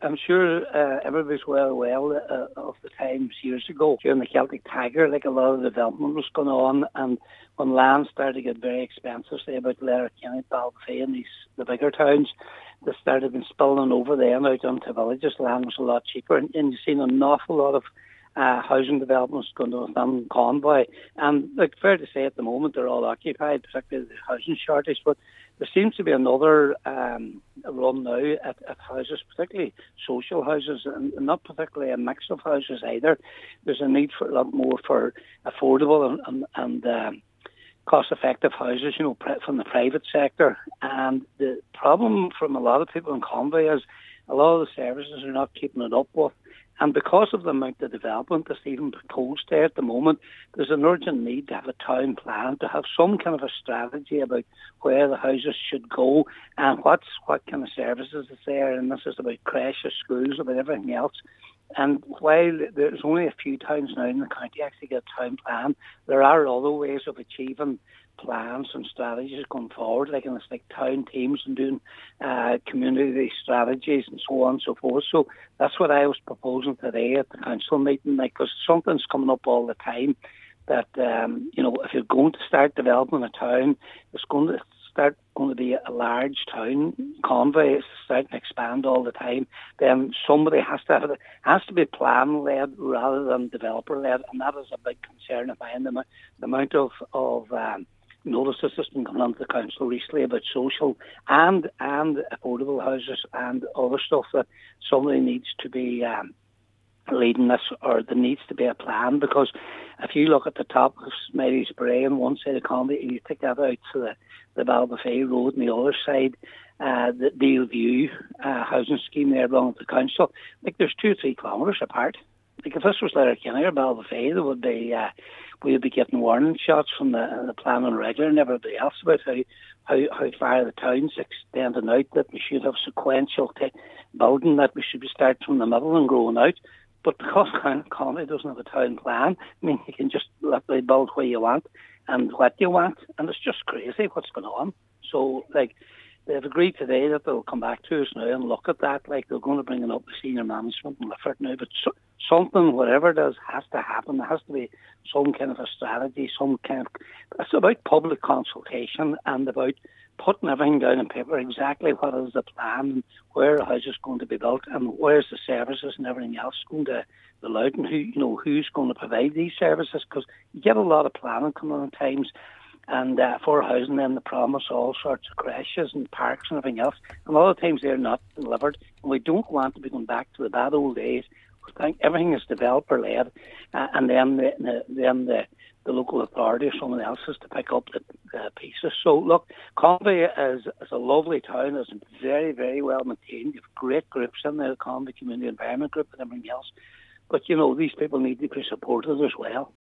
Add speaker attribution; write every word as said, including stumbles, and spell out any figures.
Speaker 1: I'm sure uh, everybody's well aware uh, of the times years ago during the Celtic Tiger, like a lot of development was going on, and when land started to get very expensive, say about Letterkenny, Ballybofey and these the bigger towns, they started been spilling over there and out onto villages. Land was a lot cheaper, and, and you've seen an awful lot of uh, housing developments going to within Convoy. And like fair to say, at the moment they're all occupied, particularly the housing shortage. But there seems to be another um, run now at, at houses, particularly social houses, and not particularly a mix of houses either. There's a need for a lot more for affordable and, and, and um, cost-effective houses, you know, from the private sector. And the problem from a lot of people in Convoy is a lot of the services are not keeping it up with. And because of the amount of development that's even proposed there at the moment, there's an urgent need to have a town plan, to have some kind of a strategy about where the houses should go and what's what kind of services is there. And this is about creches, schools, about everything else. And while there's only a few towns now in the county actually get a town plan, there are other ways of achieving plans and strategies going forward, like in this, like town teams and doing uh, community strategies and so on and so forth. So that's what I was proposing today at the council meeting, like, because something's coming up all the time that, um, you know, if you're going to start developing a town, it's going to start going to be a large town. Convoy is starting to expand all the time. Then somebody has to have it, has to be plan led rather than developer led, and that is a big concern of mine. The, the amount of of um, notices that's been coming onto the council recently about social and and affordable houses and other stuff that somebody needs to be um, leading this, or there needs to be a plan, because if you look at the top of Smitty's Brae on one side of Convoy and you take that out to the, the Ballybofey Road on the other side, uh, the Deal View uh, housing scheme there belonging to the council, like there's two or three kilometres apart. Like if this was Letterkenny or Ballybofey, there would be uh, we would be getting warning shots from the, the planning regulator and everybody else about how, how, how far the town's extending out, that we should have sequential t- building, that we should be starting from the middle and growing out. But because Convoy doesn't have a town plan, I mean, you can just literally build where you want and what you want, and it's just crazy what's going on. So, like, they've agreed today that they'll come back to us now and look at that. Like, they're going to bring it up to senior management and lift it now. But so, something, whatever it is, has to happen. There has to be some kind of a strategy, some kind of... It's about public consultation and about putting everything down on paper, exactly what is the plan, and where the house is going to be built, and where's the services and everything else going to be allowed, and who, you know, who's going to provide these services, because you get a lot of planning coming on times, and uh, for housing, then the promise all sorts of creches and parks and everything else, and a lot of times they're not delivered, and we don't want to be going back to the bad old days. I think everything is developer led, uh, and then the, the then the the local authority or someone else has to pick up the uh, pieces. So look, Convoy is, is a lovely town. It's very, very well maintained. You have great groups in there, the Convoy Community Environment Group and everything else. But, you know, these people need to be supported as well.